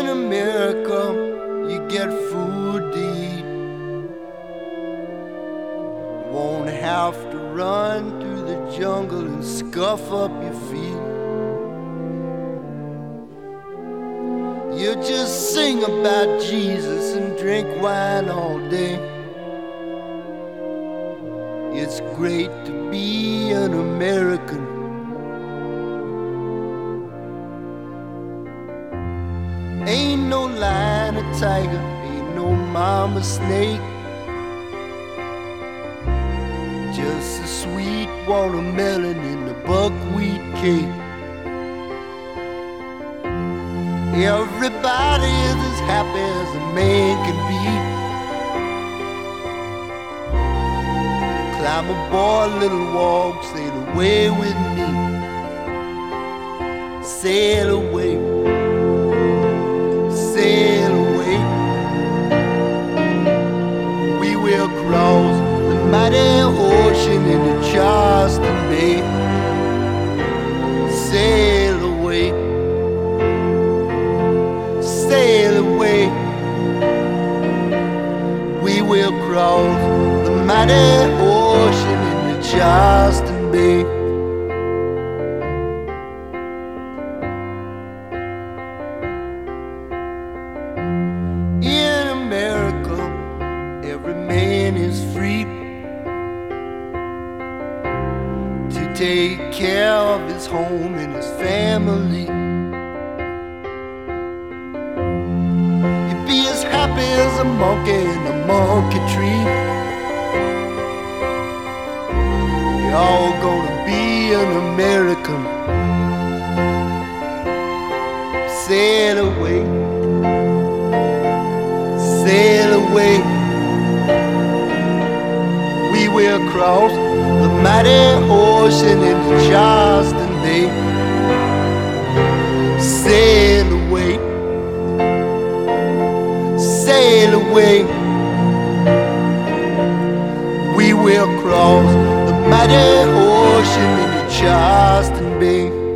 America, you get food to eat. Won't have to run through the jungle and scuff up your feet. You just sing about Jesus and drink wine all day. It's great to be an American. Ain't no lion or tiger, ain't no mama snake. Just a sweet watermelon in the buckwheat cake. Everybody is as happy as a man can be. Climb aboard, little walk, sail away with me. Sail away, sail away. We will cross the mighty ocean into Charleston Bay. Sail away, sail away. We will cross the mighty ocean into Charleston Bay. In America, every man is free to take care of his home and his family. You'd be as happy as a monkey in a monkey tree. You're all gonna be an American. Sail away, sail away. We will cross the mighty ocean into Charleston Bay. Sail away, sail away. We will cross the mighty ocean into Charleston Bay.